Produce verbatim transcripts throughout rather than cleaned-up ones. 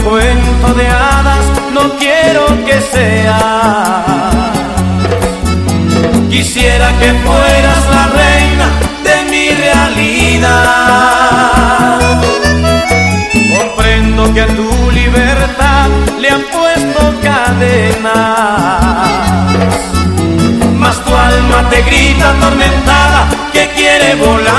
cuento de hadas no quiero que seas. Quisiera que fueras la reina de mi realidad. Comprendo que a tu libertad le han puesto cadenas, mas tu alma te grita atormentada que quiere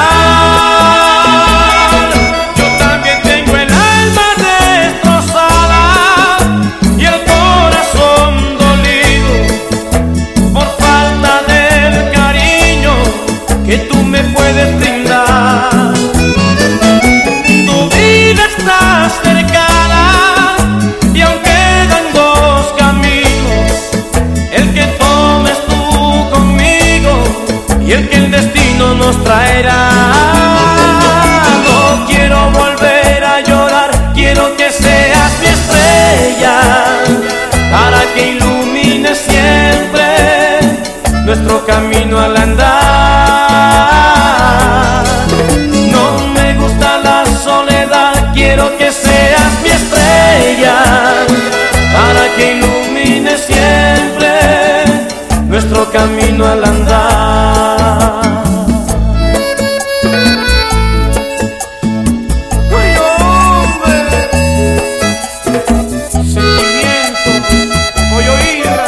volar. Yo también tengo el alma destrozada y el corazón dolido por falta del cariño que tú me puedes brindar. Tu vida está cercana y aún quedan dos caminos, el que tomes tú conmigo y el que el destino nos traerá. No quiero volver a llorar, quiero que seas mi estrella para que ilumine siempre nuestro camino al andar. No me gusta la soledad, quiero que seas mi estrella para que ilumine siempre nuestro camino al andar. ¡Uy, hombre! Sentimientos, voy a oírla.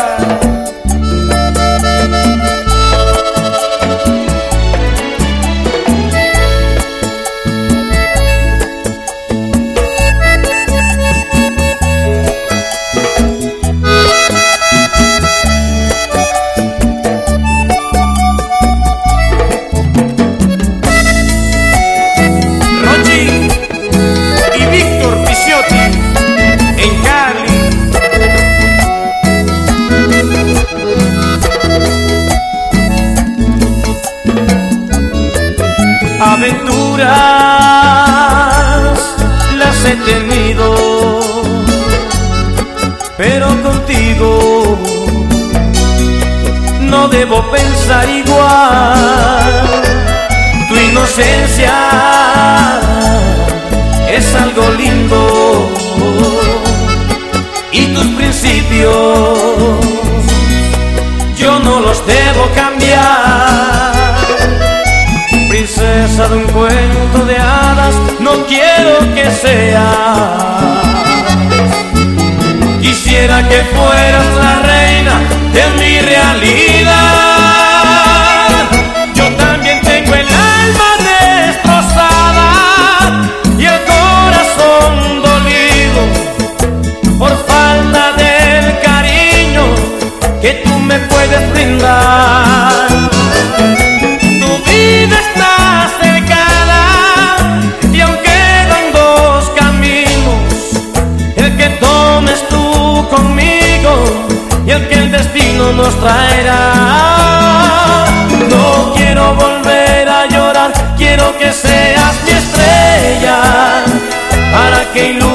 Aventuras las he tenido, pero contigo no debo pensar igual. Tu inocencia es algo lindo y tus principios yo no los debo cambiar. Princesa de un cuento de hadas no quiero que seas. Quisiera que fueras la reina de mi realidad. Yo también tengo el alma destrozada y el corazón dolido por falta del cariño que tú me puedes brindar. Tu vida está cercana y aún quedan dos caminos, el que tomes tú conmigo y el que el destino nos traerá. No quiero volver a llorar, quiero que seas mi estrella para que ilumine